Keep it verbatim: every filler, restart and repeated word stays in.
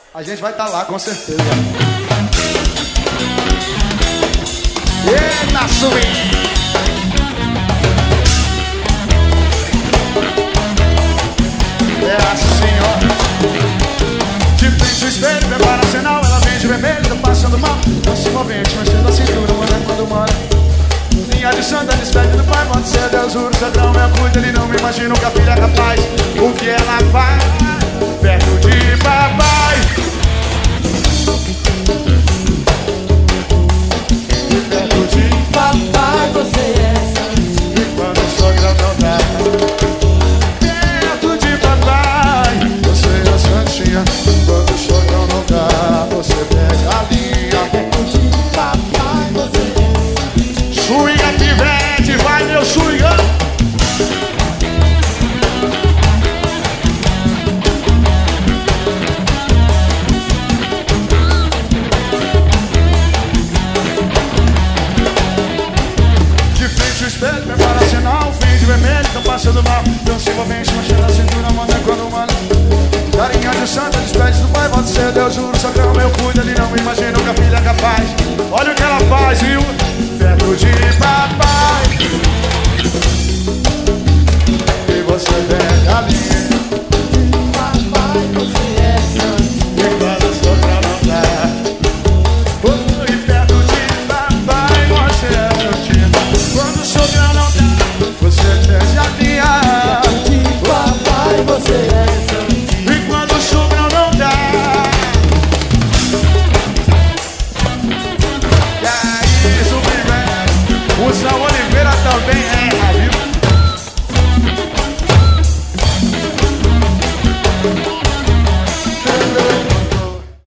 A gente vai estar tá lá, com certeza. Eita, swing! É assim, ó. De frente ao espelho, prepara sinal. Ela vem de vermelho, tá passando mal. Dança envolvente, mexendo a cintura, manda quando mora. Linha de santa, despede do pai. Pode ser Deus, juro, Cedrão, me acuda. Ele não me imagina que a filha é capaz. O que ela faz perto de papai. Perto de papai, você é santinha. E quando o sogra não dá, perto de papai, você é santinha. Quando o sogra não dá, você pega a linha. Perto de papai, você é santinha. Swinga pivete, vai meu swinga. Espelho, prepara sinal, fim de vermelho, tão passando mal. Dança envolvente, mexendo a cintura, manda quando manda. Carinha de santa, despede do pai, pode ser Deus, juro, Sacrão, meu cuida. Ele não me imagina que a filha é capaz. Olha o que ela faz, viu? Perto de papai. E você pega a linha. Papai, você é santinha. E quando o sopra não dá. Oh, e perto de papai, você é santinha. Quando o sopra não dá, você pega a linha. Perto de papai, você é